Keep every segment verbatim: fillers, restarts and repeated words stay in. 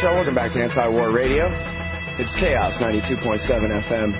Show. Welcome back to Anti-War Radio. It's Chaos ninety-two point seven F M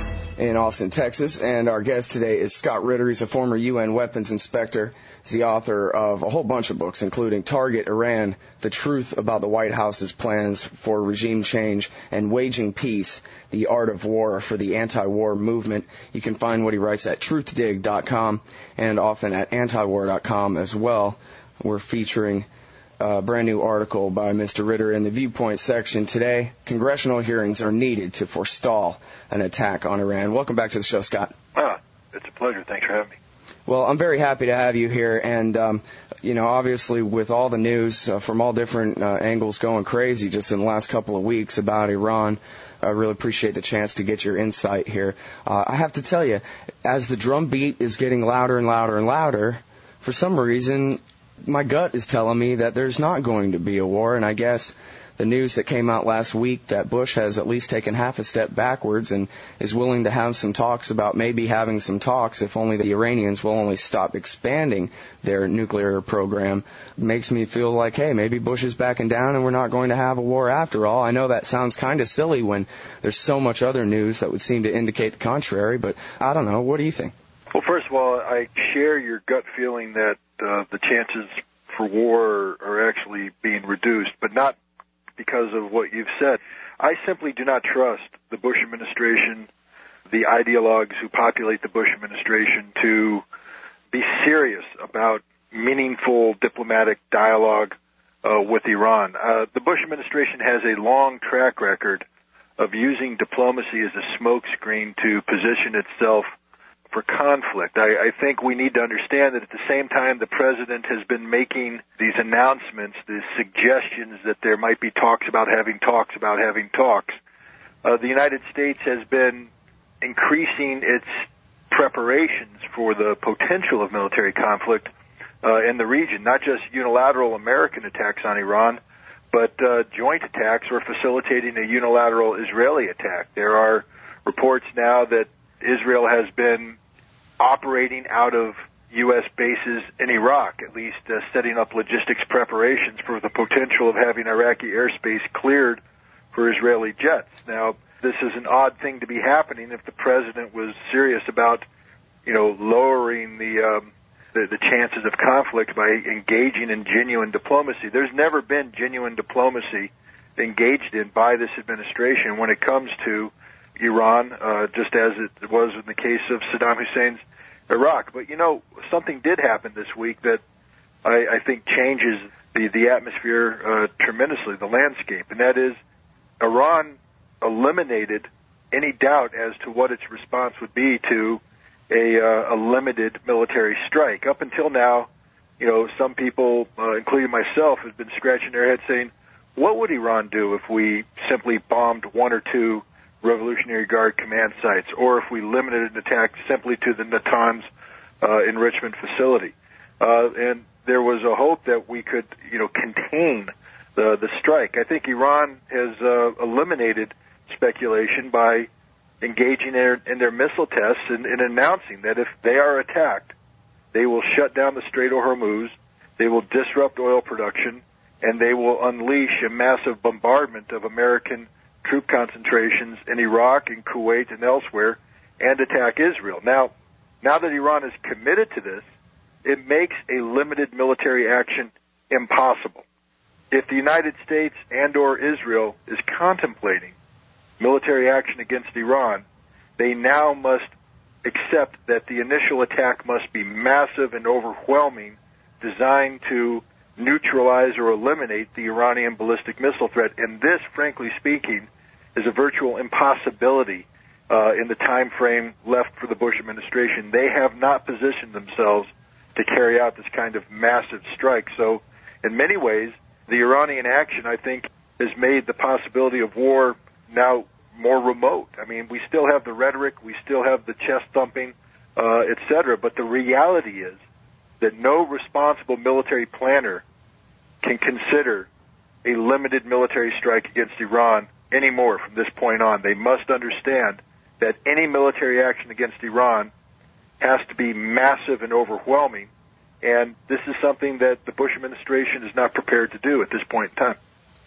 in Austin, Texas. And our guest today is Scott Ritter. He's a former U N weapons inspector. He's the author of a whole bunch of books, including Target Iran, The Truth About the White House's Plans for Regime Change, and Waging Peace, The Art of War for the Anti-War Movement. You can find what he writes at truth dig dot com and often at anti war dot com as well. We're featuring a brand new article by Mister Ritter in the Viewpoint section today. Congressional hearings are needed to forestall an attack on Iran. Welcome back to the show, Scott. Ah, it's a pleasure. Thanks for having me. Well, I'm very happy to have you here, and, um, you know, obviously with all the news uh, from all different uh, angles going crazy just in the last couple of weeks about Iran, I really appreciate the chance to get your insight here. Uh, I have to tell you, as the drumbeat is getting louder and louder and louder, for some reason, my gut is telling me that there's not going to be a war, and I guess the news that came out last week that Bush has at least taken half a step backwards and is willing to have some talks about maybe having some talks if only the Iranians will only stop expanding their nuclear program makes me feel like, hey, maybe Bush is backing down and we're not going to have a war after all. I know that sounds kind of silly when there's so much other news that would seem to indicate the contrary, but I don't know. What do you think? Well, first of all, I share your gut feeling that uh, the chances for war are actually being reduced, but not because of what you've said. I simply do not trust the Bush administration, the ideologues who populate the Bush administration, to be serious about meaningful diplomatic dialogue uh, with Iran. Uh, the Bush administration has a long track record of using diplomacy as a smokescreen to position itself for conflict. I, I think we need to understand that at the same time the president has been making these announcements, these suggestions that there might be talks about having talks about having talks, uh, the United States has been increasing its preparations for the potential of military conflict uh, in the region, not just unilateral American attacks on Iran, but uh, joint attacks or facilitating a unilateral Israeli attack. There are reports now that Israel has been operating out of U S bases in Iraq, at least uh, setting up logistics preparations for the potential of having Iraqi airspace cleared for Israeli jets. Now, this is an odd thing to be happening if the president was serious about, you know, lowering the, um, the, the chances of conflict by engaging in genuine diplomacy. There's never been genuine diplomacy engaged in by this administration when it comes to Iran, uh, just as it was in the case of Saddam Hussein's Iraq. But, you know, something did happen this week that I, I think changes the, the atmosphere uh, tremendously, the landscape, and that is Iran eliminated any doubt as to what its response would be to a, uh, a limited military strike. Up until now, you know, some people, uh, including myself, have been scratching their heads saying, what would Iran do if we simply bombed one or two Revolutionary Guard command sites, or if we limited an attack simply to the Natanz uh, enrichment facility? Uh, and there was a hope that we could, you know, contain the the strike. I think Iran has uh, eliminated speculation by engaging in their, in their missile tests and, and announcing that if they are attacked, they will shut down the Strait of Hormuz, they will disrupt oil production, and they will unleash a massive bombardment of American troop concentrations in Iraq and Kuwait and elsewhere, and attack Israel. Now, now that Iran is committed to this, it makes a limited military action impossible. If the United States and or Israel is contemplating military action against Iran, they now must accept that the initial attack must be massive and overwhelming, designed to neutralize or eliminate the Iranian ballistic missile threat. And this, frankly speaking, is a virtual impossibility uh, in the time frame left for the Bush administration. They have not positioned themselves to carry out this kind of massive strike. So in many ways, the Iranian action, I think, has made the possibility of war now more remote. I mean, we still have the rhetoric, we still have the chest thumping, uh, et cetera, but the reality is that no responsible military planner can consider a limited military strike against Iran anymore from this point on. They must understand that any military action against Iran has to be massive and overwhelming, and this is something that the Bush administration is not prepared to do at this point in time.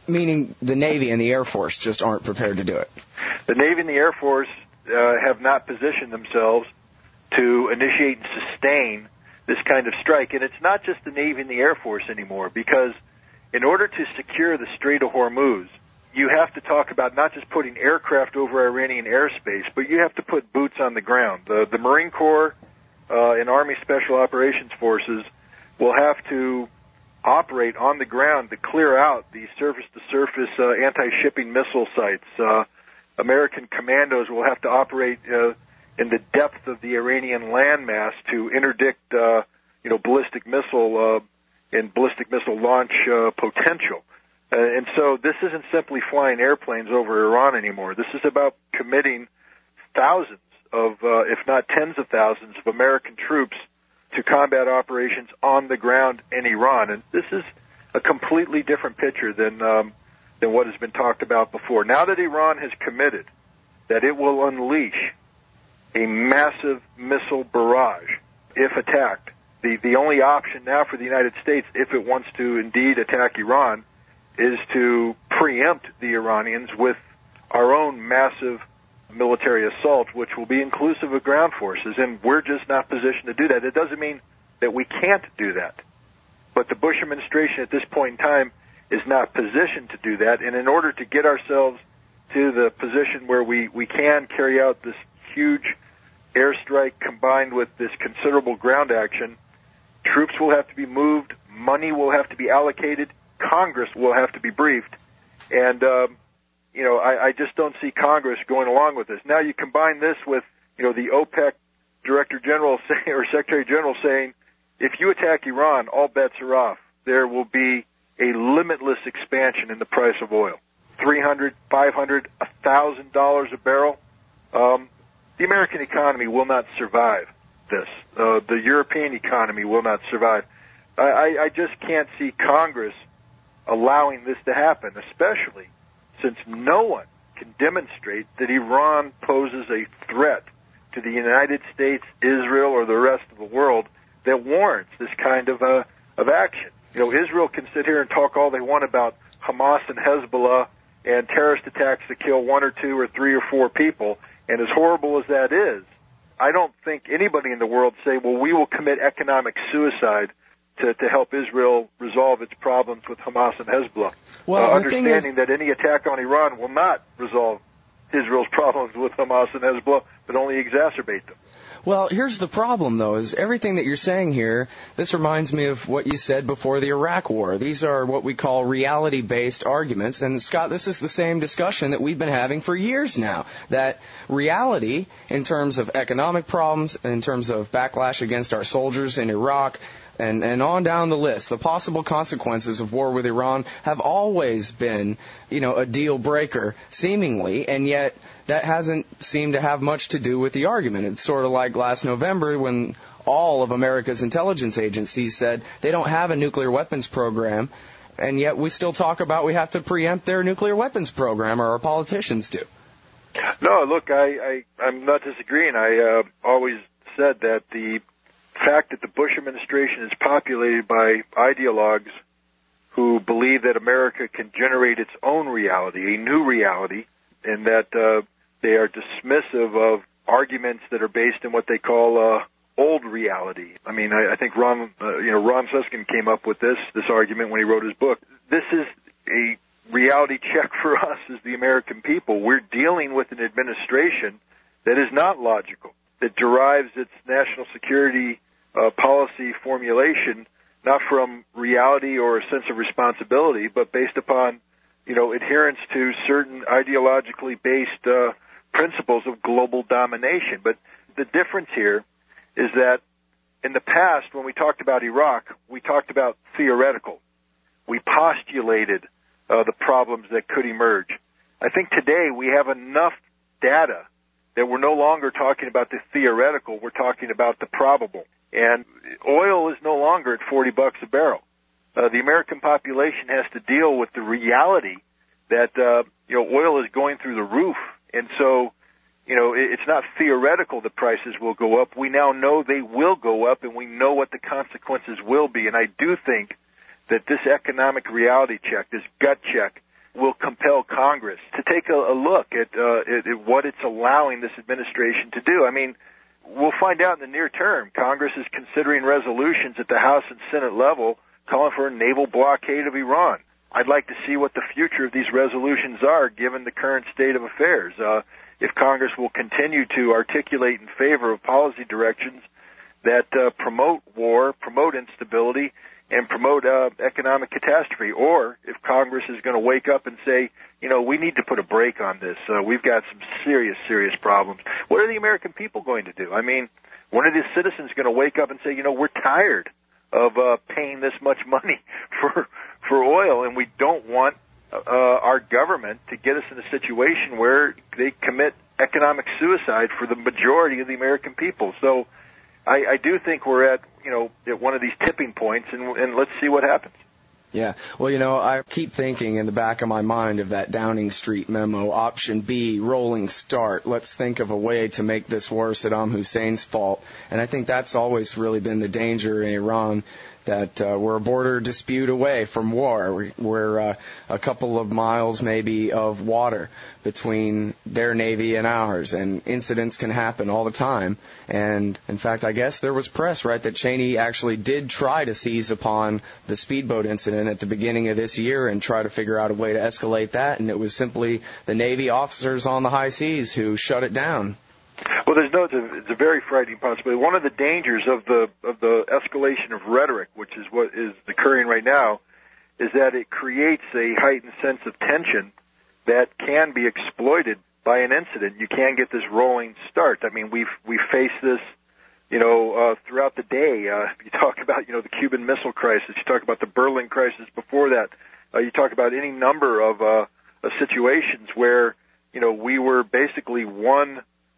Meaning the Navy and the Air Force just aren't prepared to do it. The Navy and the Air Force uh, have not positioned themselves to initiate and sustain this kind of strike. And it's not just the Navy and the Air Force anymore, because in order to secure the Strait of Hormuz, you have to talk about not just putting aircraft over Iranian airspace, but you have to put boots on the ground. The, the Marine Corps uh, and Army Special Operations Forces will have to operate on the ground to clear out the surface-to-surface uh, anti-shipping missile sites. Uh, American commandos will have to operate uh, in the depth of the Iranian landmass to interdict, uh, you know, ballistic missile uh, and ballistic missile launch uh, potential. Uh, and so this isn't simply flying airplanes over Iran anymore. This is about committing thousands of, uh, if not tens of thousands of American troops to combat operations on the ground in Iran. And this is a completely different picture than um, than what has been talked about before. Now that Iran has committed that it will unleash a massive missile barrage if attacked, the, the only option now for the United States, if it wants to indeed attack Iran, is to preempt the Iranians with our own massive military assault, which will be inclusive of ground forces, and we're just not positioned to do that. It doesn't mean that we can't do that, but the Bush administration at this point in time is not positioned to do that, and in order to get ourselves to the position where we, we can carry out this huge airstrike combined with this considerable ground action, troops will have to be moved, money will have to be allocated, Congress will have to be briefed, and um, you know, I, I just don't see Congress going along with this. Now you combine this with, you know, the OPEC Director General say, or Secretary General saying, if you attack Iran, all bets are off. There will be a limitless expansion in the price of oil, three hundred, five hundred, a thousand dollars a barrel. Um, the American economy will not survive this. Uh, the European economy will not survive. I, I, I just can't see Congress allowing this to happen, especially since no one can demonstrate that Iran poses a threat to the United States, Israel, or the rest of the world that warrants this kind of uh, of action. You know, Israel can sit here and talk all they want about Hamas and Hezbollah and terrorist attacks that kill one or two or three or four people, and as horrible as that is, I don't think anybody in the world say, well, we will commit economic suicide to, to help Israel resolve its problems with Hamas and Hezbollah. Well, uh, the thing understanding is, that any attack on Iran will not resolve Israel's problems with Hamas and Hezbollah, but only exacerbate them. Well, here's the problem, though, is everything that you're saying here, this reminds me of what you said before the Iraq War. These are what we call reality-based arguments. And, Scott, this is the same discussion that we've been having for years now, that reality, in terms of economic problems, in terms of backlash against our soldiers in Iraq, and, and on down the list, the possible consequences of war with Iran have always been, you know, a deal breaker, seemingly, and yet that hasn't seemed to have much to do with the argument. It's sort of like last November when all of America's intelligence agencies said they don't have a nuclear weapons program, and yet we still talk about we have to preempt their nuclear weapons program, or our politicians do. No, look, I, I, I'm not disagreeing. I uh, always said that the fact that the Bush administration is populated by ideologues who believe that America can generate its own reality, a new reality, and that uh, they are dismissive of arguments that are based in what they call uh, old reality. I mean, I, I think Ron, uh, you know, Ron Suskind came up with this this argument when he wrote his book. This is a reality check for us as the American people. We're dealing with an administration that is not logical, that derives its national security uh, policy formulation not from reality or a sense of responsibility, but based upon, you know, adherence to certain ideologically based uh, principles of global domination. But the difference here is that in the past, when we talked about Iraq, we talked about theoretical. We postulated uh, the problems that could emerge. I think today we have enough data that we're no longer talking about the theoretical, we're talking about the probable. And oil is no longer at forty bucks a barrel. Uh, the American population has to deal with the reality that, uh, you know, oil is going through the roof. And so, you know, it, it's not theoretical the prices will go up. We now know they will go up, and we know what the consequences will be. And I do think that this economic reality check, this gut check, will compel Congress to take a, a look at, uh, at, at what it's allowing this administration to do. I mean, we'll find out in the near term. Congress is considering resolutions at the House and Senate level calling for a naval blockade of Iran. I'd like to see what the future of these resolutions are, given the current state of affairs. Uh, if Congress will continue to articulate in favor of policy directions that uh, promote war, promote instability, and promote uh, economic catastrophe, or if Congress is going to wake up and say, you know, we need to put a brake on this. Uh, we've got some serious, serious problems. What are the American people going to do? I mean, when are the citizens going to wake up and say, you know, we're tired of uh, paying this much money for for oil, and we don't want uh, our government to get us in a situation where they commit economic suicide for the majority of the American people. So I, I do think we're at, you know, at one of these tipping points, and, and let's see what happens. Yeah. Well, you know, I keep thinking in the back of my mind of that Downing Street memo, option B, rolling start. Let's think of a way to make this war Saddam Hussein's fault. And I think that's always really been the danger in Iran, that uh, we're a border dispute away from war. We're uh, a couple of miles maybe of water between their Navy and ours, and incidents can happen all the time. And, in fact, I guess there was press, right, that Cheney actually did try to seize upon the speedboat incident at the beginning of this year and try to figure out a way to escalate that, and it was simply the Navy officers on the high seas who shut it down. Well, there's no. It's a, it's a very frightening possibility. One of the dangers of the of the escalation of rhetoric, which is what is occurring right now, is that it creates a heightened sense of tension that can be exploited by an incident. You can get this rolling start. I mean, we've we faced this, you know, uh, throughout the day. Uh, you talk about, you know, the Cuban Missile Crisis. You talk about the Berlin Crisis before that. Uh, you talk about any number of uh, of situations where, you know, we were basically one.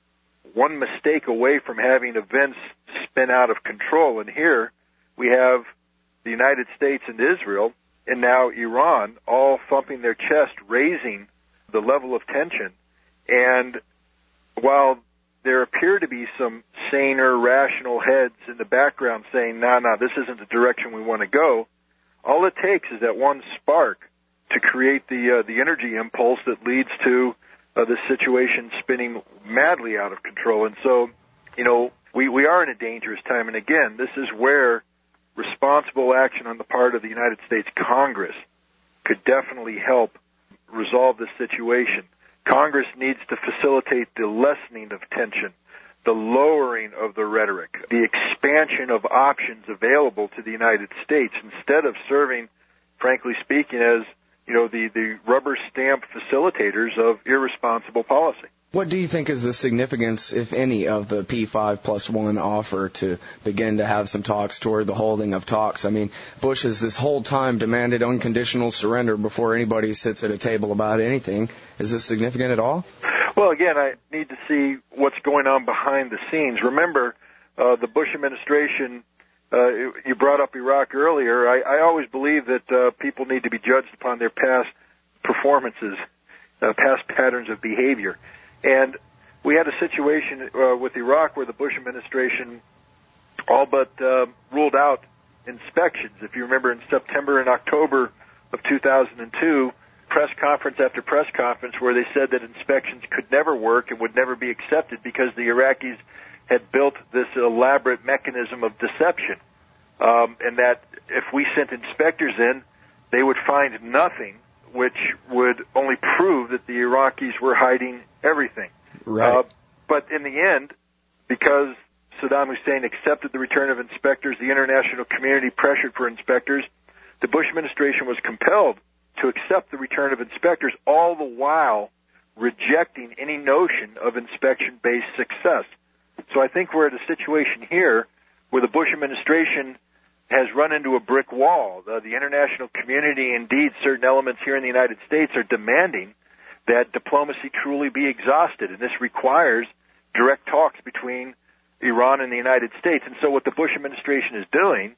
one mistake away from having events spin out of control. And here we have the United States and Israel, and now Iran, all thumping their chest, raising the level of tension. And while there appear to be some saner, rational heads in the background saying, no, no, this isn't the direction we want to go, all it takes is that one spark to create the uh, the energy impulse that leads to Uh, the situation spinning madly out of control. And so, you know, we, we are in a dangerous time. And again, this is where responsible action on the part of the United States Congress could definitely help resolve this situation. Congress needs to facilitate the lessening of tension, the lowering of the rhetoric, the expansion of options available to the United States instead of serving, frankly speaking, as you know, the, the rubber stamp facilitators of irresponsible policy. What do you think is the significance, if any, of the P five plus one offer to begin to have some talks toward the holding of talks? I mean, Bush has this whole time demanded unconditional surrender before anybody sits at a table about anything. Is this significant at all? Well, again, I need to see what's going on behind the scenes. Remember, uh, the Bush administration, Uh, you brought up Iraq earlier. I, I always believe that uh, people need to be judged upon their past performances, uh, past patterns of behavior. And we had a situation uh, with Iraq where the Bush administration all but uh, ruled out inspections. If you remember, in September and October of two thousand two, press conference after press conference where they said that inspections could never work and would never be accepted because the Iraqis had built this elaborate mechanism of deception, um, and that if we sent inspectors in, they would find nothing, which would only prove that the Iraqis were hiding everything. Right. Uh, but in the end, because Saddam Hussein accepted the return of inspectors, the international community pressured for inspectors, the Bush administration was compelled to accept the return of inspectors, all the while rejecting any notion of inspection-based success. So I think we're at a situation here where the Bush administration has run into a brick wall. The, the international community, indeed certain elements here in the United States, are demanding that diplomacy truly be exhausted, and this requires direct talks between Iran and the United States. And so what the Bush administration is doing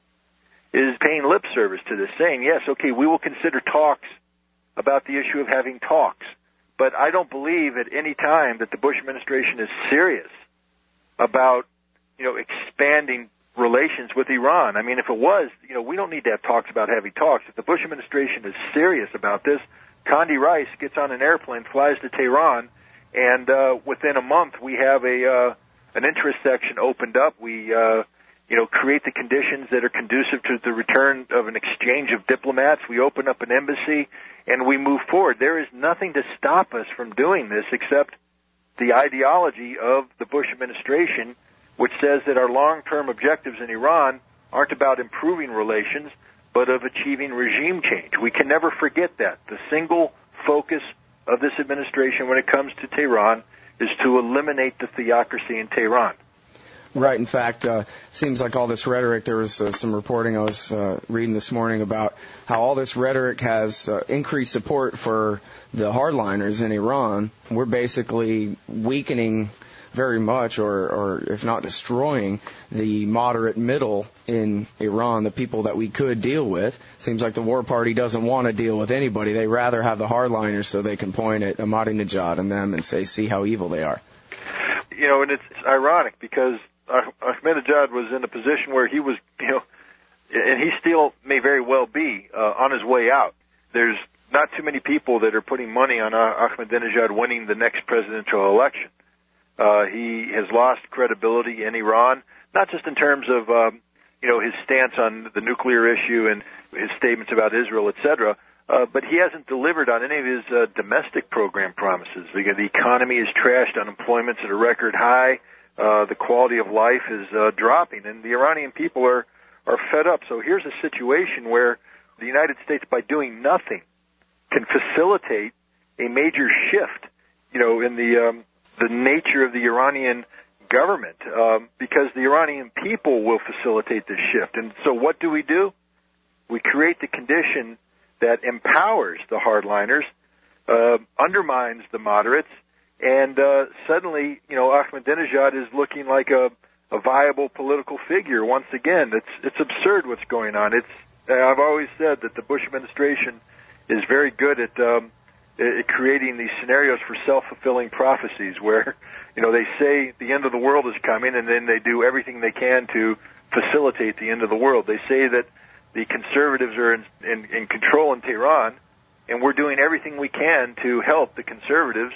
is paying lip service to this, saying, yes, okay, we will consider talks about the issue of having talks. But I don't believe at any time that the Bush administration is serious about, you know, expanding relations with Iran. I mean, if it was, you know, we don't need to have talks about having talks. If the Bush administration is serious about this, Condi Rice gets on an airplane, flies to Tehran, and uh, within a month we have a uh, an interest section opened up. We uh, you know create the conditions that are conducive to the return of an exchange of diplomats. We open up an embassy, and we move forward. There is nothing to stop us from doing this except the ideology of the Bush administration, which says that our long-term objectives in Iran aren't about improving relations, but of achieving regime change. We can never forget that. The single focus of this administration when it comes to Tehran is to eliminate the theocracy in Tehran. Right. In fact, uh, seems like all this rhetoric, there was uh, some reporting I was uh, reading this morning about how all this rhetoric has uh, increased support for the hardliners in Iran. We're basically weakening very much, or, or if not destroying, the moderate middle in Iran, the people that we could deal with. Seems like the war party doesn't want to deal with anybody. They rather have the hardliners so they can point at Ahmadinejad and them and say, see how evil they are. You know, and it's ironic because Ahmadinejad was in a position where he was, you know, and he still may very well be uh, on his way out. There's not too many people that are putting money on Ahmadinejad winning the next presidential election. Uh, he has lost credibility in Iran, not just in terms of, um, you know, his stance on the nuclear issue and his statements about Israel, et cetera, uh, but he hasn't delivered on any of his uh, domestic program promises. Because the economy is trashed, unemployment's at a record high, uh, the quality of life is uh, dropping, and the Iranian people are, are fed up. So here's a situation where the United States, by doing nothing, can facilitate a major shift, you know, in the um, the nature of the Iranian government, um, because the Iranian people will facilitate this shift. And so what do we do? We create the condition that empowers the hardliners, uh, undermines the moderates, and uh, suddenly, you know, Ahmadinejad is looking like a, a viable political figure once again. It's it's absurd what's going on. It's I've always said that the Bush administration is very good at um, at creating these scenarios for self-fulfilling prophecies where, you know, they say the end of the world is coming and then they do everything they can to facilitate the end of the world. They say that the conservatives are in, in, in control in Tehran, and we're doing everything we can to help the conservatives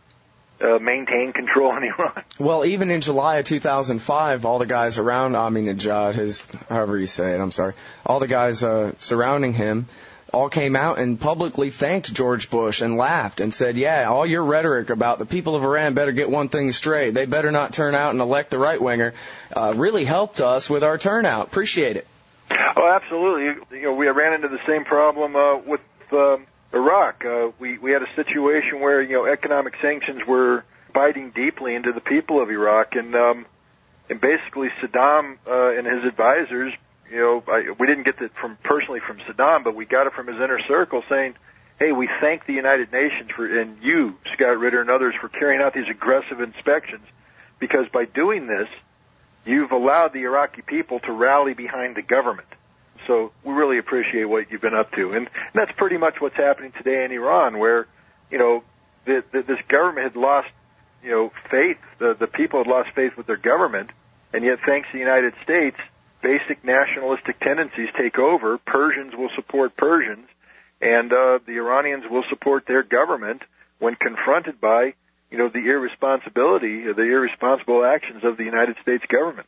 uh, maintain control in Iran. Well, even in July of two thousand five, all the guys around Ahmadinejad, his, however you say it, I'm sorry, all the guys uh, surrounding him, all came out and publicly thanked George Bush and laughed and said, yeah, all your rhetoric about the people of Iran better get one thing straight. They better not turn out and elect the right-winger uh, really helped us with our turnout. Appreciate it. Oh, absolutely. You know, we ran into the same problem uh, with um, Iraq. Uh, we, we had a situation where, you know, economic sanctions were biting deeply into the people of Iraq, and, um, and basically Saddam uh, and his advisors, you know, I, we didn't get it from personally from Saddam, but we got it from his inner circle saying, hey, we thank the United Nations for, and you, Scott Ritter, and others for carrying out these aggressive inspections, because by doing this, you've allowed the Iraqi people to rally behind the government. So we really appreciate what you've been up to. And that's pretty much what's happening today in Iran, where, you know, the, the, this government had lost, you know, faith. The, the people had lost faith with their government, and yet thanks to the United States, basic nationalistic tendencies take over. Persians will support Persians, and uh, the Iranians will support their government when confronted by, you know, the irresponsibility, the irresponsible actions of the United States government.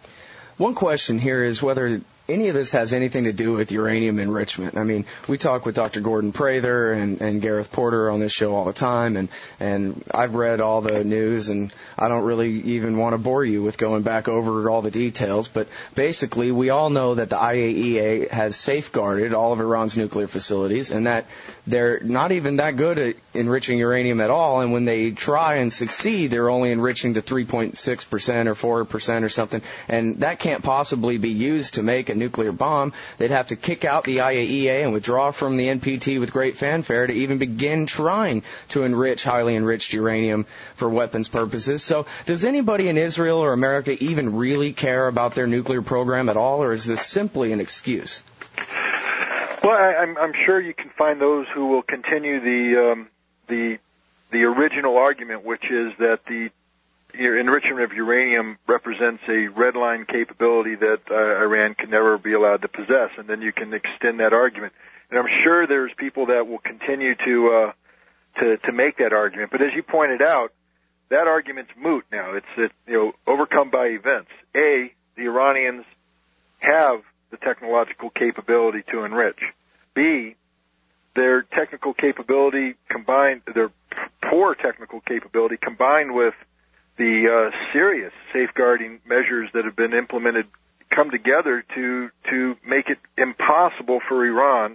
One question here is whether any of this has anything to do with uranium enrichment. I mean, we talk with Doctor Gordon Prather and, and Gareth Porter on this show all the time, and, and I've read all the news, and I don't really even want to bore you with going back over all the details, but basically we all know that the I A E A has safeguarded all of Iran's nuclear facilities, and that they're not even that good at enriching uranium at all, and when they try and succeed, they're only enriching to three point six percent or four percent or something, and that can't possibly be used to make a nuclear bomb. They'd have to kick out the I A E A and withdraw from the N P T with great fanfare to even begin trying to enrich highly enriched uranium for weapons purposes. So does anybody in Israel or America even really care about their nuclear program at all, or is this simply an excuse? Well, I, I'm, I'm sure you can find those who will continue the um, the the original argument, which is that the enrichment of uranium represents a red line capability that uh, Iran can never be allowed to possess, and then you can extend that argument. And I'm sure there's people that will continue to uh, to to make that argument. But as you pointed out, that argument's moot now. It's it, you know overcome by events. A, the Iranians have the technological capability to enrich. B, their technical capability combined, their poor technical capability combined with the uh, serious safeguarding measures that have been implemented come together to to make it impossible for Iran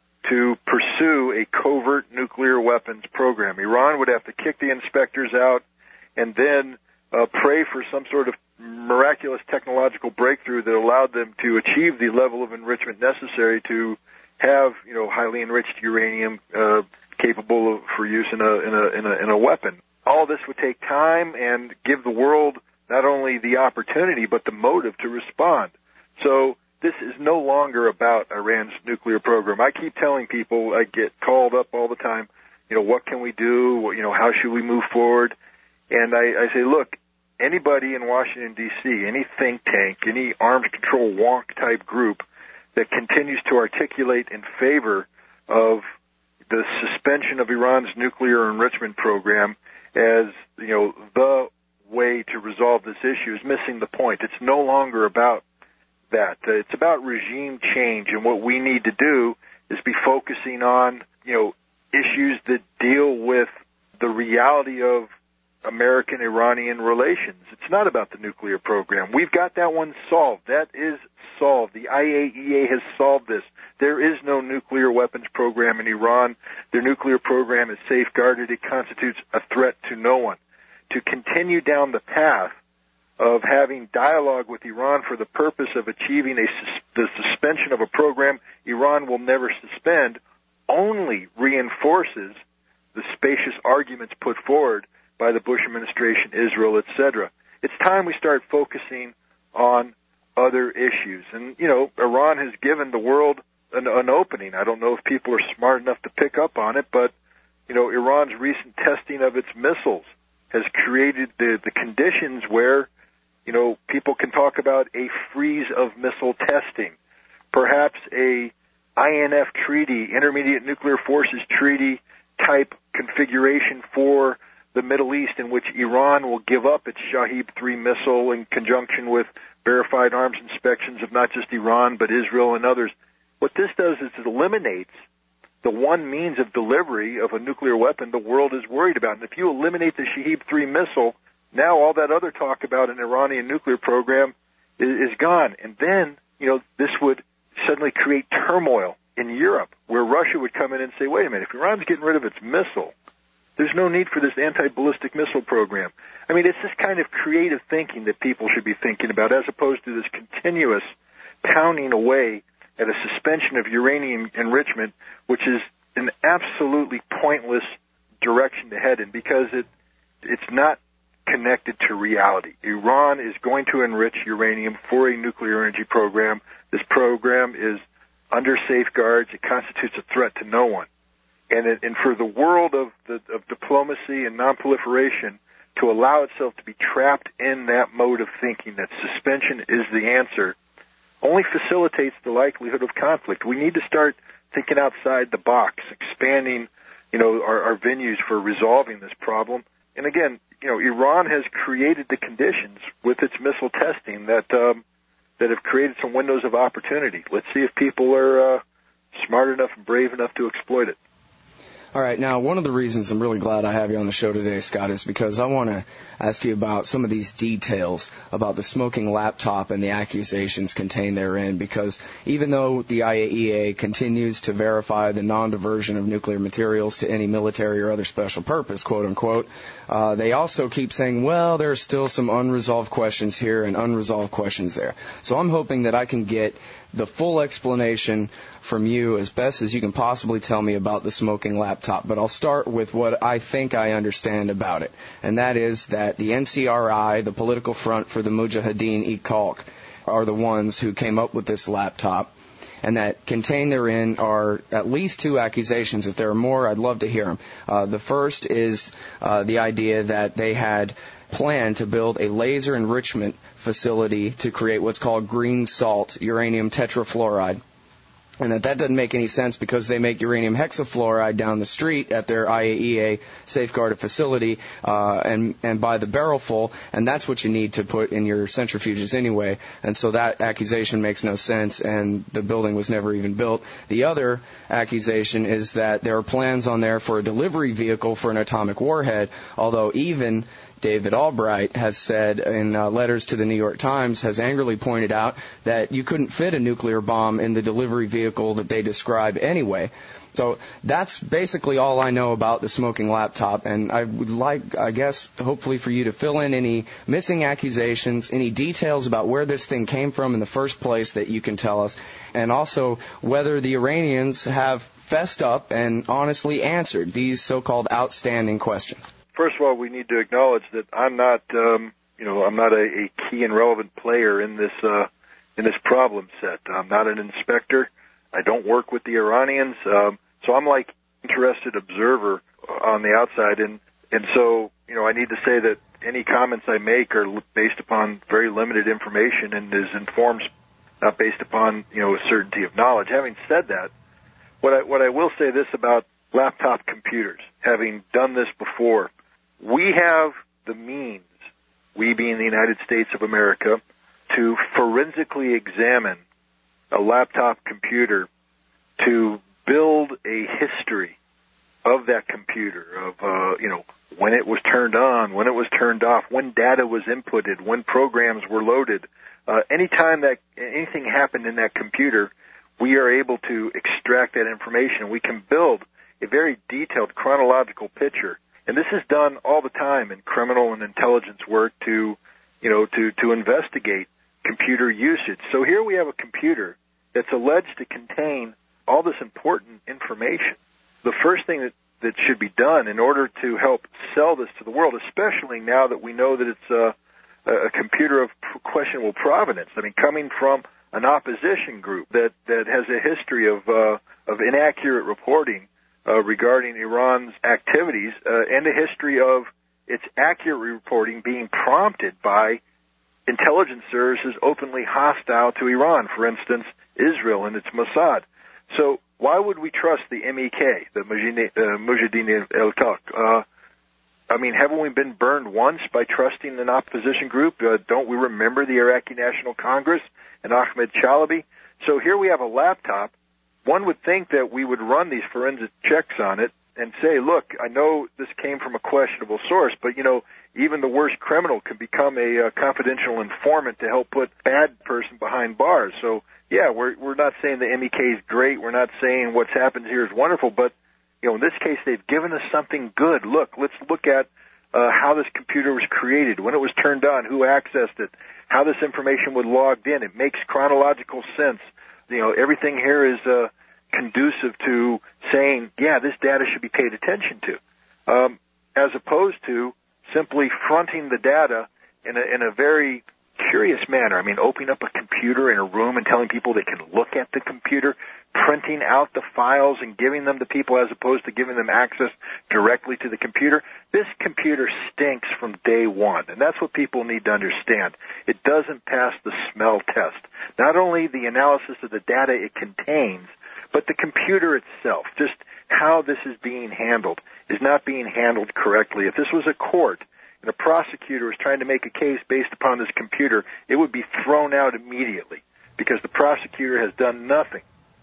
to pursue a covert nuclear weapons program. Iran would have to kick the inspectors out and then uh, pray for some sort of miraculous technological breakthrough that allowed them to achieve the level of enrichment necessary to have, you know, highly enriched uranium uh, capable of, for use in a, in a in a in a weapon. All this would take time and give the world not only the opportunity but the motive to respond. So this is no longer about Iran's nuclear program. I keep telling people, I get called up all the time, you know, what can we do? You know, how should we move forward? And I, I say, look, anybody in Washington, D C, any think tank, any arms control wonk type group that continues to articulate in favor of the suspension of Iran's nuclear enrichment program as, you know, the way to resolve this issue is missing the point. It's no longer about that. It's about regime change, and what we need to do is be focusing on, you know, issues that deal with the reality of American-Iranian relations. It's not about the nuclear program. We've got that one solved. That is solved. The I A E A has solved this. There is no nuclear weapons program in Iran. Their nuclear program is safeguarded. It constitutes a threat to no one. To continue down the path of having dialogue with Iran for the purpose of achieving a sus- the suspension of a program Iran will never suspend only reinforces the spacious arguments put forward by the Bush administration, Israel, et cetera. It's time we start focusing on other issues. And, you know, Iran has given the world an, an opening. I don't know if people are smart enough to pick up on it, but, you know, Iran's recent testing of its missiles has created the, the conditions where, you know, people can talk about a freeze of missile testing, perhaps a I N F treaty, Intermediate Nuclear Forces Treaty type configuration for the Middle East, in which Iran will give up its Shahid three missile in conjunction with verified arms inspections of not just Iran but Israel and others. What this does is it eliminates the one means of delivery of a nuclear weapon the world is worried about. And if you eliminate the Shahid three missile, now all that other talk about an Iranian nuclear program is, is gone. And then, you know, this would suddenly create turmoil in Europe, where Russia would come in and say, wait a minute, if Iran's getting rid of its missile, there's no need for this anti-ballistic missile program. I mean, it's this kind of creative thinking that people should be thinking about, as opposed to this continuous pounding away at a suspension of uranium enrichment, which is an absolutely pointless direction to head in, because it it's not connected to reality. Iran is going to enrich uranium for a nuclear energy program. This program is under safeguards. It constitutes a threat to no one. And, it, and for the world of, the, of diplomacy and nonproliferation to allow itself to be trapped in that mode of thinking that suspension is the answer only facilitates the likelihood of conflict. We need to start thinking outside the box, expanding, you know, our, our venues for resolving this problem. And again, you know, Iran has created the conditions with its missile testing that um, that have created some windows of opportunity. Let's see if people are uh, smart enough and brave enough to exploit it. All right. Now, one of the reasons I'm really glad I have you on the show today, Scott, is because I want to ask you about some of these details about the smoking laptop and the accusations contained therein, because even though the I A E A continues to verify the non-diversion of nuclear materials to any military or other special purpose, quote unquote, uh, they also keep saying, well, there are still some unresolved questions here and unresolved questions there. So I'm hoping that I can get the full explanation from you as best as you can possibly tell me about the smoking laptop. But I'll start with what I think I understand about it, and that is that the N C R I, the political front for the Mujahideen-e-Khalq, are the ones who came up with this laptop, and that contained therein are at least two accusations. If there are more, I'd love to hear them. Uh, the first is uh, the idea that they had planned to build a laser enrichment facility to create what's called green salt, uranium tetrafluoride. and that that doesn't make any sense because they make uranium hexafluoride down the street at their I A E A safeguarded facility uh, and and by the barrelful, and that's what you need to put in your centrifuges anyway. And so that accusation makes no sense, and the building was never even built. The other accusation is that there are plans on there for a delivery vehicle for an atomic warhead, although even David Albright has said in uh, letters to the New York Times, has angrily pointed out that you couldn't fit a nuclear bomb in the delivery vehicle that they describe anyway. So that's basically all I know about the smoking laptop, and I would like, I guess, hopefully for you to fill in any missing accusations, any details about where this thing came from in the first place that you can tell us, and also whether the Iranians have fessed up and honestly answered these so-called outstanding questions. First of all, we need to acknowledge that I'm not, um, you know, I'm not a, a key and relevant player in this uh, in this problem set. I'm not an inspector. I don't work with the Iranians, um, so I'm like interested observer on the outside, and and so you know, I need to say that any comments I make are based upon very limited information and is informed, not based upon you know a certainty of knowledge. Having said that, what I what I will say this about laptop computers, having done this before. We have the means, we being the United States of America, to forensically examine a laptop computer to build a history of that computer, of, uh, you know, when it was turned on, when it was turned off, when data was inputted, when programs were loaded. Uh, anytime that anything happened in that computer, we are able to extract that information. We can build a very detailed chronological picture. And this is done all the time in criminal and intelligence work to, you know, to, to investigate computer usage. So here we have a computer that's alleged to contain all this important information. The first thing that, that should be done in order to help sell this to the world, especially now that we know that it's a, a computer of questionable provenance, I mean, coming from an opposition group that, that has a history of, uh, of inaccurate reporting, Uh, regarding Iran's activities uh, and a history of its accurate reporting being prompted by intelligence services openly hostile to Iran, for instance, Israel and its Mossad. So why would we trust the M E K, the Mujahideen al-Khalq? Uh, I mean, haven't we been burned once by trusting an opposition group? Uh, don't we remember the Iraqi National Congress and Ahmed Chalabi? So here we have a laptop. One would think that we would run these forensic checks on it and say, look, I know this came from a questionable source, but, you know, even the worst criminal can become a uh, confidential informant to help put bad person behind bars. So, yeah, we're we're not saying the M E K is great. We're not saying what's happened here is wonderful, but, you know, in this case, they've given us something good. Look, let's look at uh, how this computer was created, when it was turned on, who accessed it, how this information was logged in. It makes chronological sense. You know, everything here is uh, conducive to saying, yeah, this data should be paid attention to, um, as opposed to simply fronting the data in a, in a very curious manner. I mean, opening up a computer in a room and telling people they can look at the computer, printing out the files and giving them to people as opposed to giving them access directly to the computer. This computer stinks from day one, and that's what people need to understand. It doesn't pass the smell test. Not only the analysis of the data it contains, but the computer itself, just how this is being handled, is not being handled correctly. If this was a court and a prosecutor was trying to make a case based upon this computer, it would be thrown out immediately because the prosecutor has done nothing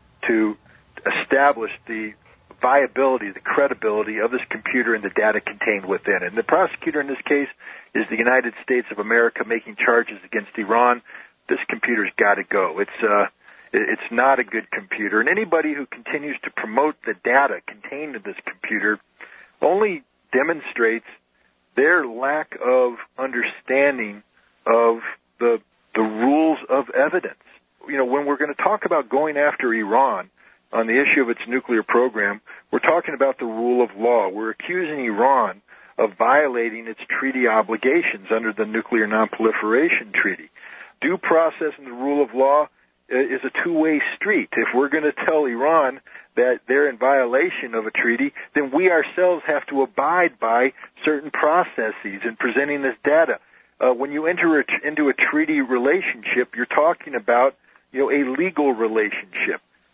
to establish the viability, the credibility of this computer and the data contained within it. And the prosecutor in this case is the United States of America making charges against Iran. This computer's got to go. It's uh, it's not a good computer. And anybody who continues to promote the data contained in this computer only demonstrates their lack of understanding of the the rules of evidence. You know, when we're going to talk about going after Iran on the issue of its nuclear program, we're talking about the rule of law. We're accusing Iran of violating its treaty obligations under the Nuclear Nonproliferation Treaty. Due process and the rule of law is a two-way street. If we're going to tell Iran that they're in violation of a treaty, then we ourselves have to abide by certain processes in presenting this data. Uh, when you enter a, into a treaty relationship, you're talking about, you know, a legal relationship.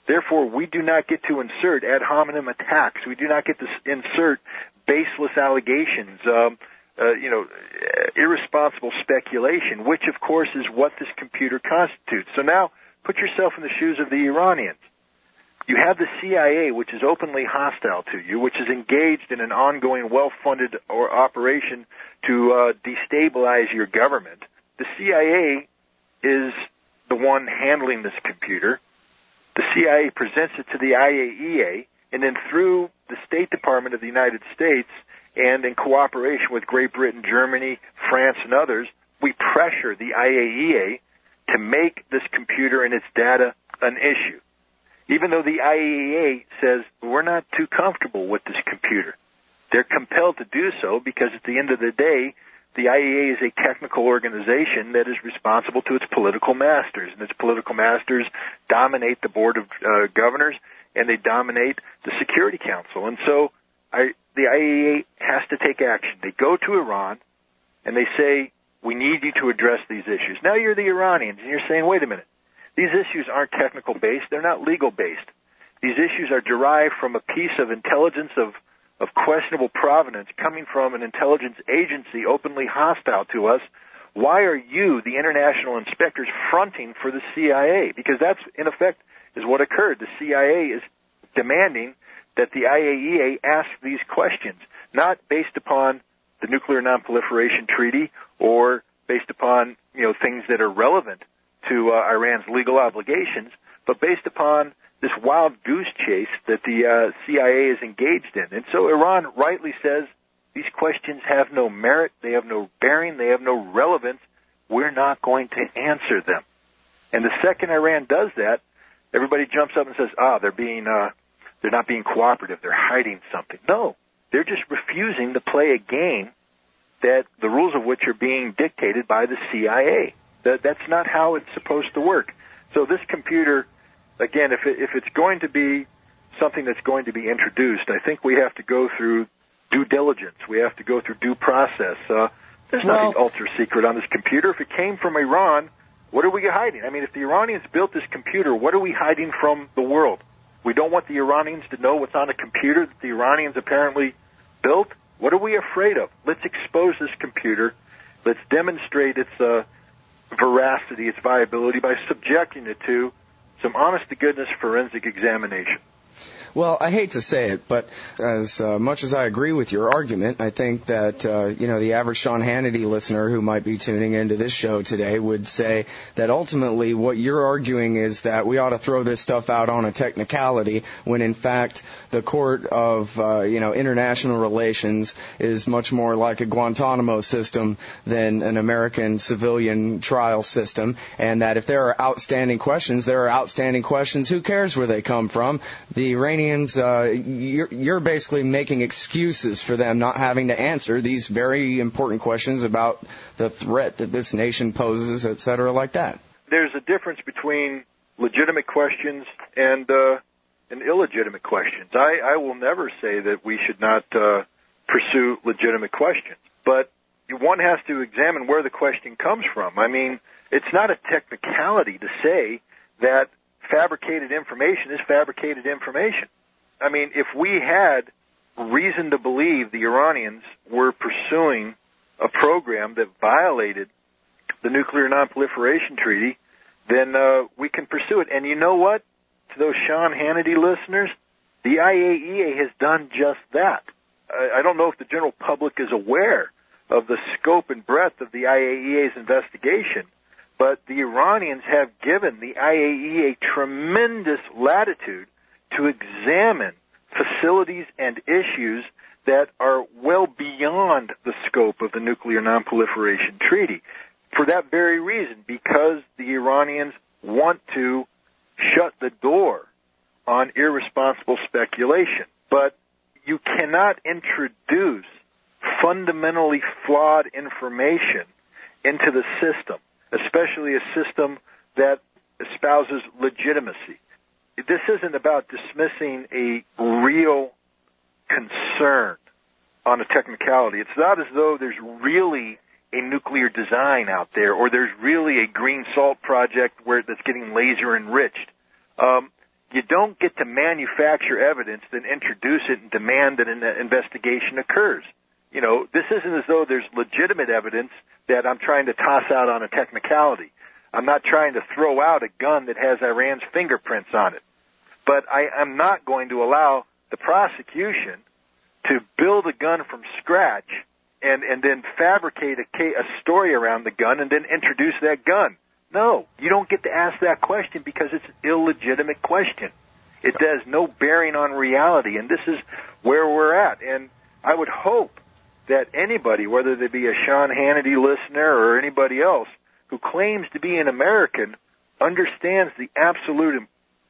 Therefore, we do not get to insert ad hominem attacks. We do not get to insert baseless allegations, um, uh, you know, irresponsible speculation, which, of course, is what this computer constitutes. So now put yourself in the shoes of the Iranians. You have the C I A, which is openly hostile to you, which is engaged in an ongoing, well-funded or operation to uh, destabilize your government. The C I A is the one handling this computer. The C I A presents it to the I A E A, and then through the State Department of the United States and in cooperation with Great Britain, Germany, France, and others, we pressure the I A E A to make this computer and its data an issue. Even though the I A E A says we're not too comfortable with this computer. They're compelled to do so because at the end of the day, the I A E A is a technical organization that is responsible to its political masters, and its political masters dominate the Board of uh, Governors, and they dominate the Security Council. And so I, the I A E A has to take action. They go to Iran, and they say, we need you to address these issues. Now you're the Iranians, and you're saying, wait a minute, these issues aren't technical-based, they're not legal-based. These issues are derived from a piece of intelligence of of questionable provenance coming from an intelligence agency openly hostile to us. Why are you, the international inspectors, fronting for the C I A? Because that's, in effect, is what occurred. The C I A is demanding that the I A E A ask these questions, not based upon the Nuclear Non-Proliferation Treaty or based upon, you know, things that are relevant to uh, Iran's legal obligations, but based upon this wild goose chase that the uh, C I A is engaged in. And so Iran rightly says these questions have no merit, they have no bearing, they have no relevance. We're not going to answer them. And the second Iran does that, everybody jumps up and says, ah, they're being, uh, they're not being cooperative, they're hiding something. No, they're just refusing to play a game that the rules of which are being dictated by the C I A. That, that's not how it's supposed to work. So this computer, again, if, it, if it's going to be something that's going to be introduced, I think we have to go through due diligence. We have to go through due process. Uh, there's well, nothing ultra-secret on this computer. If it came from Iran, what are we hiding? I mean, if the Iranians built this computer, what are we hiding from the world? We don't want the Iranians to know what's on a computer that the Iranians apparently built? What are we afraid of? Let's expose this computer. Let's demonstrate its uh, veracity, its viability, by subjecting it to some honest-to-goodness forensic examination. Well, I hate to say it, but as uh, much as I agree with your argument, I think that, uh, you know, the average Sean Hannity listener who might be tuning into this show today would say that ultimately what you're arguing is that we ought to throw this stuff out on a technicality when, in fact, the court of, uh, you know, international relations is much more like a Guantanamo system than an American civilian trial system, and that if there are outstanding questions, there are outstanding questions. Who cares where they come from? The Iranians, uh, you're, you're basically making excuses for them not having to answer these very important questions about the threat that this nation poses, et cetera, like that. There's a difference between legitimate questions and uh, and illegitimate questions. I, I will never say that we should not uh, pursue legitimate questions, but one has to examine where the question comes from. I mean, it's not a technicality to say that fabricated information is fabricated information. I mean, if we had reason to believe the Iranians were pursuing a program that violated the Nuclear Non-Proliferation Treaty, then uh, we can pursue it. And you know what? To those Sean Hannity listeners, the I A E A has done just that. I, I don't know if the general public is aware of the scope and breadth of the I A E A's investigation, but the Iranians have given the I A E A tremendous latitude to examine facilities and issues that are well beyond the scope of the Nuclear Non-Proliferation Treaty. For that very reason, because the Iranians want to shut the door on irresponsible speculation. But you cannot introduce fundamentally flawed information into the system, especially a system that espouses legitimacy. This isn't about dismissing a real concern on a technicality. It's not as though there's really a nuclear design out there, or there's really a green salt project where that's getting laser enriched. Um, you don't get to manufacture evidence, then introduce it and demand that an investigation occurs. You know, this isn't as though there's legitimate evidence that I'm trying to toss out on a technicality. I'm not trying to throw out a gun that has Iran's fingerprints on it. But I am not going to allow the prosecution to build a gun from scratch and, and then fabricate a, a story around the gun and then introduce that gun. No, you don't get to ask that question because it's an illegitimate question. It has no bearing on reality, and this is where we're at. And I would hope that anybody, whether they be a Sean Hannity listener or anybody else who claims to be an American, understands the absolute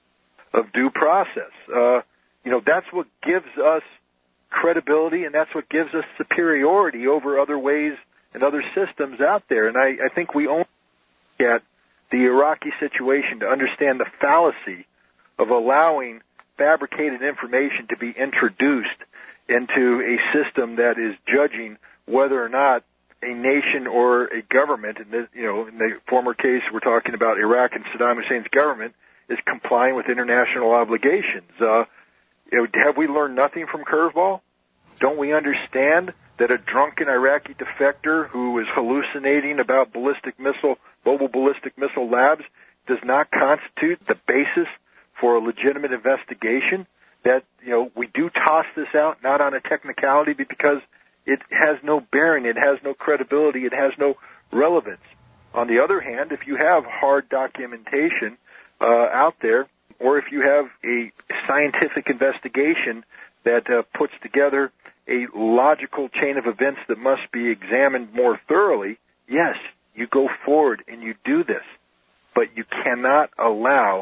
of due process. Uh, you know, that's what gives us credibility, and that's what gives us superiority over other ways and other systems out there. And I, I think we only at the Iraqi situation to understand the fallacy of allowing fabricated information to be introduced into a system that is judging whether or not a nation or a government, in the, you know, in the former case we're talking about Iraq and Saddam Hussein's government, is complying with international obligations. Uh, you know, have we learned nothing from Curveball? Don't we understand that a drunken Iraqi defector who is hallucinating about ballistic missile, mobile ballistic missile labs does not constitute the basis for a legitimate investigation? That, you know, we do toss this out not on a technicality because it has no bearing, it has no credibility, it has no relevance. On the other hand, if you have hard documentation uh, out there, or if you have a scientific investigation that uh, puts together a logical chain of events that must be examined more thoroughly, yes, you go forward and you do this. But you cannot allow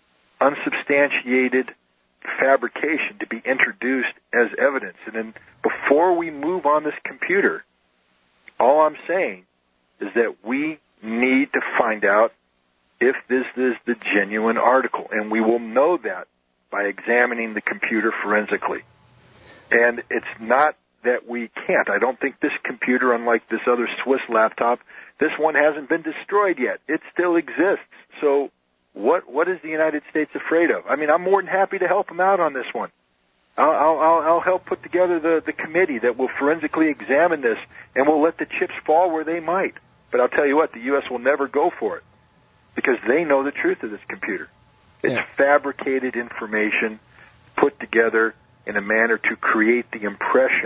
unsubstantiated fabrication to be introduced as evidence. And then before we move on this computer, all I'm saying is that we need to find out if this is the genuine article. And we will know that by examining the computer forensically. And it's not that we can't. I don't think this computer, unlike this other Swiss laptop, this one hasn't been destroyed yet. It still exists. So what what is the United States afraid of? I mean, I'm more than happy to help them out on this one. I'll, I'll, I'll help put together the, the committee that will forensically examine this, and we'll let the chips fall where they might. But I'll tell you what, the U S will never go for it because they know the truth of this computer. It's yeah. fabricated information put together in a manner to create the impression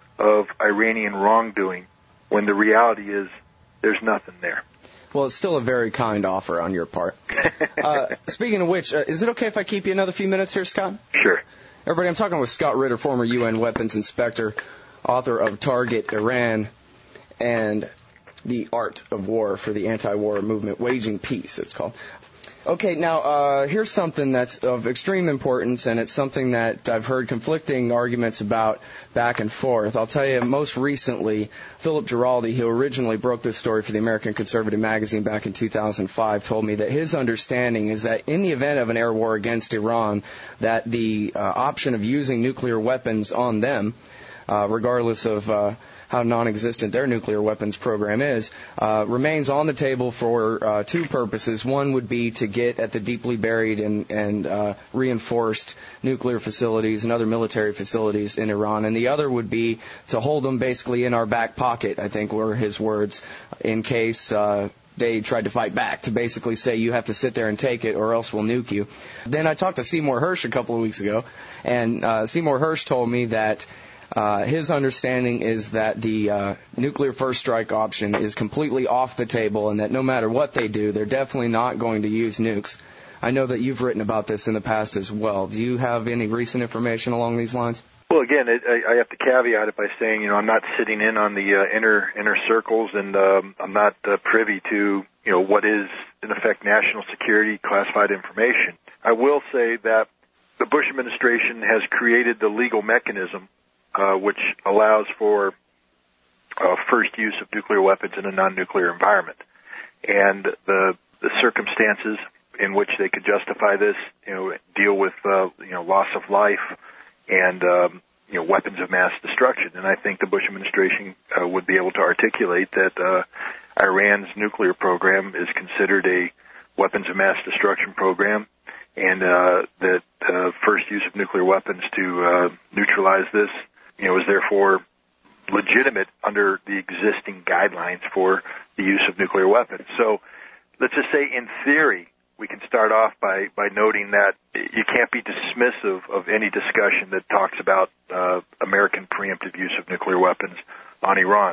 of Iranian wrongdoing when the reality is there's nothing there. Well, it's still a very kind offer on your part. uh, speaking of which, uh, is it okay if I keep you another few minutes here, Scott? Sure. Everybody, I'm talking with Scott Ritter, former U N weapons inspector, author of Target Iran and The Art of War for the Anti-War Movement, Waging Peace, it's called. Okay, now, uh, here's something that's of extreme importance, and it's something that I've heard conflicting arguments about back and forth. I'll tell you, most recently, Philip Giraldi, who originally broke this story for the American Conservative magazine back in two thousand five, told me that his understanding is that in the event of an air war against Iran, that the uh, option of using nuclear weapons on them, uh, regardless of uh, how non-existent their nuclear weapons program is, uh, remains on the table for uh, two purposes. One would be to get at the deeply buried and, and uh, reinforced nuclear facilities and other military facilities in Iran, and the other would be to hold them basically in our back pocket, I think were his words, in case uh, they tried to fight back, to basically say you have to sit there and take it or else we'll nuke you. Then I talked to Seymour Hersh a couple of weeks ago, and uh, Seymour Hersh told me that Uh, his understanding is that the uh, nuclear first strike option is completely off the table and that no matter what they do, they're definitely not going to use nukes. I know that you've written about this in the past as well. Do you have any recent information along these lines? Well, again, it, I, I have to caveat it by saying, you know, I'm not sitting in on the uh, inner inner circles, and um, I'm not uh, privy to, you know, what is, in effect, national security classified information. I will say that the Bush administration has created the legal mechanism Uh, which allows for uh, first use of nuclear weapons in a non-nuclear environment. And the, the circumstances in which they could justify this, you know, deal with, uh, you know, loss of life and, um, you know, weapons of mass destruction. And I think the Bush administration uh, would be able to articulate that uh, Iran's nuclear program is considered a weapons of mass destruction program, and uh, that uh, first use of nuclear weapons to uh, neutralize this, you know, is therefore legitimate under the existing guidelines for the use of nuclear weapons. So let's just say in theory, we can start off by, by noting that you can't be dismissive of any discussion that talks about uh, American preemptive use of nuclear weapons on Iran.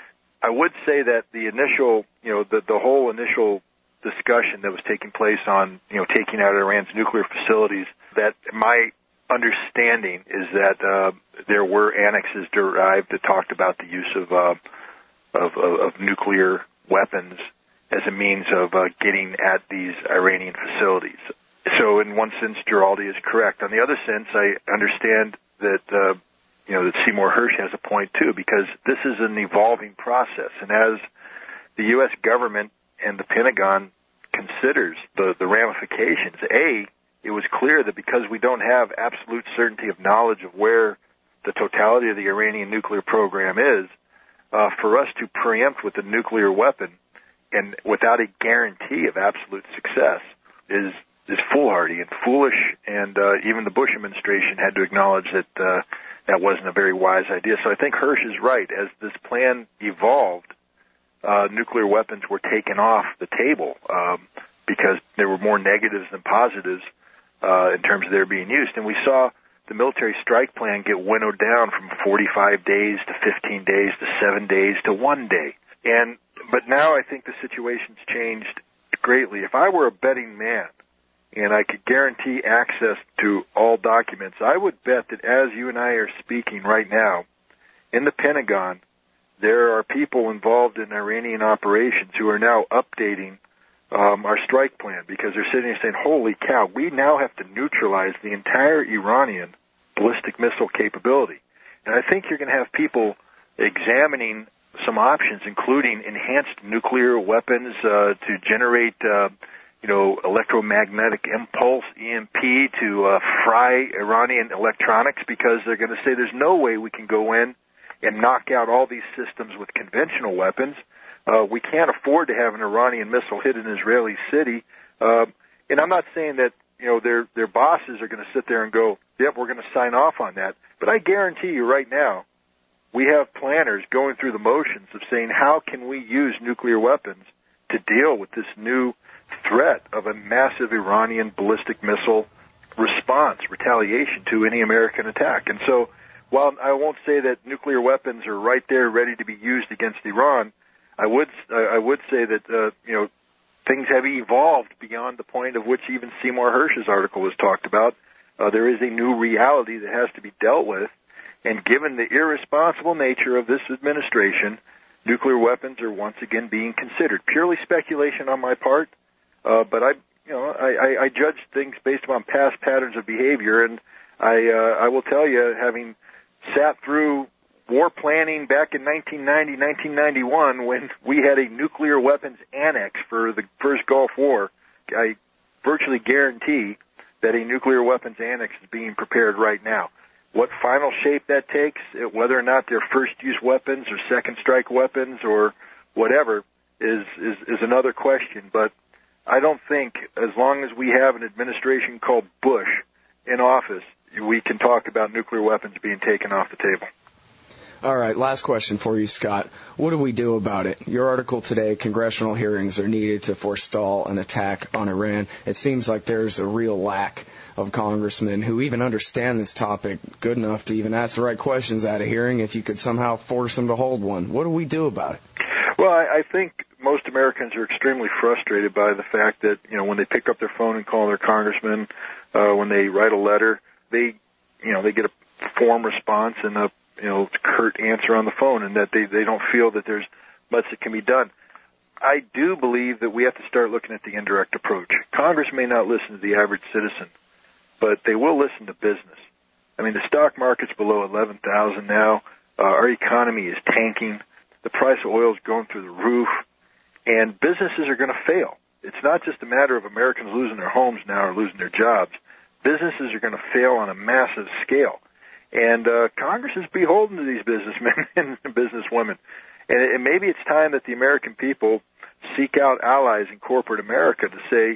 I would say that the initial, you know, the, the whole initial discussion that was taking place on, you know, taking out Iran's nuclear facilities, that my understanding is that uh, there were annexes derived that talked about the use of, uh, of, of, of nuclear weapons as a means of uh, getting at these Iranian facilities. So in one sense, Giraldi is correct. On the other sense, I understand that, uh, you know, that Seymour Hersh has a point too, because this is an evolving process. And as the U S government and the Pentagon considers the, the ramifications, A, it was clear that because we don't have absolute certainty of knowledge of where the totality of the Iranian nuclear program is, uh, for us to preempt with a nuclear weapon and without a guarantee of absolute success is is foolhardy and foolish, and uh, even the Bush administration had to acknowledge that uh, that wasn't a very wise idea. So I think Hersh is right. As this plan evolved, uh, nuclear weapons were taken off the table um, because there were more negatives than positives uh, in terms of their being used. And we saw the military strike plan get winnowed down from forty-five days to fifteen days to seven days to one day. And but now I think the situation's changed greatly. If I were a betting man and I could guarantee access to all documents, I would bet that as you and I are speaking right now, in the Pentagon, there are people involved in Iranian operations who are now updating um, our strike plan because they're sitting there saying, holy cow, we now have to neutralize the entire Iranian ballistic missile capability. And I think you're going to have people examining some options, including enhanced nuclear weapons uh, to generate, uh, you know, electromagnetic impulse, E M P, to uh, fry Iranian electronics, because they're going to say there's no way we can go in and knock out all these systems with conventional weapons. Uh, we can't afford to have an Iranian missile hit an Israeli city. Uh, and I'm not saying that, you know, their their bosses are going to sit there and go, yep, we're going to sign off on that. But I guarantee you right now, we have planners going through the motions of saying, how can we use nuclear weapons to deal with this new threat of a massive Iranian ballistic missile response, retaliation to any American attack? And so, while I won't say that nuclear weapons are right there ready to be used against Iran, I would I would say that uh, you know, things have evolved beyond the point of which even Seymour Hersh's article was talked about. Uh, there is a new reality that has to be dealt with. And given the irresponsible nature of this administration, nuclear weapons are once again being considered. Purely speculation on my part, uh, but I, you know, I, I, I judge things based upon past patterns of behavior, and I, uh, I will tell you, having sat through war planning back in nineteen ninety, nineteen ninety-one, when we had a nuclear weapons annex for the first Gulf War, I virtually guarantee that a nuclear weapons annex is being prepared right now. What final shape that takes, whether or not they're first-use weapons or second-strike weapons or whatever, is, is, is another question. But I don't think, as long as we have an administration called Bush in office, we can talk about nuclear weapons being taken off the table. All right, last question for you, Scott. What do we do about it? Your article today, congressional hearings are needed to forestall an attack on Iran. It seems like there's a real lack of congressmen who even understand this topic good enough to even ask the right questions at a hearing. If you could somehow force them to hold one, what do we do about it? Well, I, I think most Americans are extremely frustrated by the fact that, you know, when they pick up their phone and call their congressman, uh, when they write a letter, they, you know, they get a form response and a, you know, curt answer on the phone, and that they, they don't feel that there's much that can be done. I do believe that we have to start looking at the indirect approach. Congress may not listen to the average citizen, but they will listen to business. I mean, the stock market's below eleven thousand now. Uh, our economy is tanking. The price of oil is going through the roof, and businesses are going to fail. It's not just a matter of Americans losing their homes now or losing their jobs. Businesses are going to fail on a massive scale. And uh, Congress is beholden to these businessmen and businesswomen. And, and maybe it's time that the American people seek out allies in corporate America to say,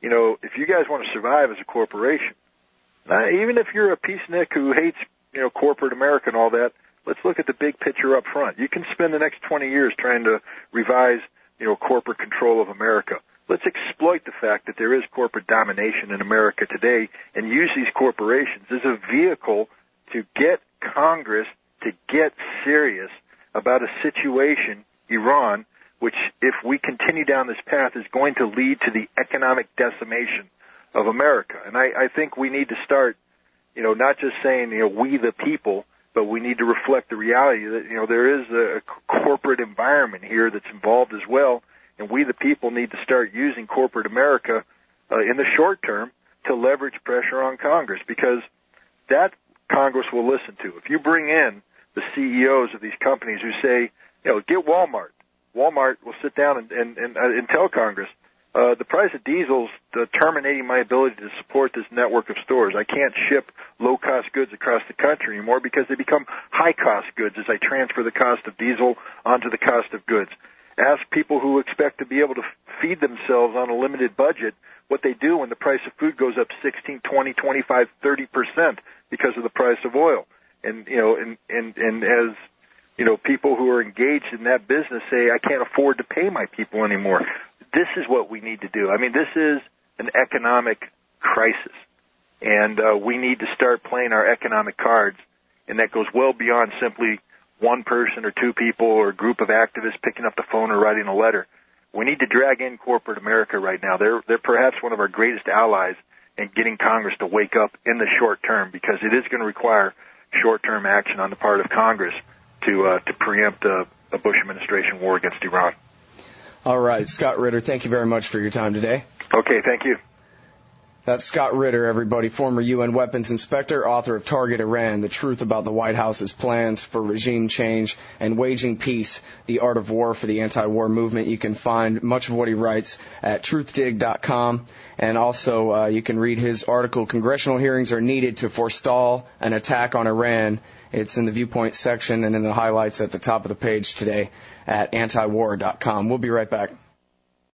you know, if you guys want to survive as a corporation, uh, even if you're a peacenik who hates, you know, corporate America and all that, let's look at the big picture up front. You can spend the next twenty years trying to revise, you know, corporate control of America. Let's exploit the fact that there is corporate domination in America today and use these corporations as a vehicle to get Congress to get serious about a situation, Iran, which, if we continue down this path, is going to lead to the economic decimation of America. And I, I think we need to start, you know, not just saying, you know, we the people, but we need to reflect the reality that, you know, there is a corporate environment here that's involved as well, and we the people need to start using corporate America uh, in the short term to leverage pressure on Congress, because that Congress will listen to. If you bring in the C E Os of these companies who say, you know, get Walmart, Walmart will sit down and, and, and, uh, and tell Congress, uh, the price of diesel's uh, terminating my ability to support this network of stores. I can't ship low-cost goods across the country anymore because they become high-cost goods as I transfer the cost of diesel onto the cost of goods. Ask people who expect to be able to feed themselves on a limited budget what they do when the price of food goes up sixteen, twenty, twenty-five, thirty percent because of the price of oil. And, you know, and, and, and as, you know, people who are engaged in that business say, I can't afford to pay my people anymore. This is what we need to do. I mean, this is an economic crisis, and uh, we need to start playing our economic cards, and that goes well beyond simply one person or two people or a group of activists picking up the phone or writing a letter. We need to drag in corporate America right now. They're, they're perhaps one of our greatest allies in getting Congress to wake up in the short term, because it is going to require short-term action on the part of Congress to uh, to preempt a, a Bush administration war against Iran. All right, Scott Ritter, thank you very much for your time today. Okay, thank you. That's Scott Ritter, everybody, former U N weapons inspector, author of Target Iran, The Truth About the White House's Plans for Regime Change and Waging Peace, The Art of War for the Anti-War Movement. You can find much of what he writes at truth dig dot com, and also uh, you can read his article, Congressional Hearings Are Needed to Forestall an Attack on Iran. It's in the Viewpoint section and in the highlights at the top of the page today at anti war dot com. We'll be right back.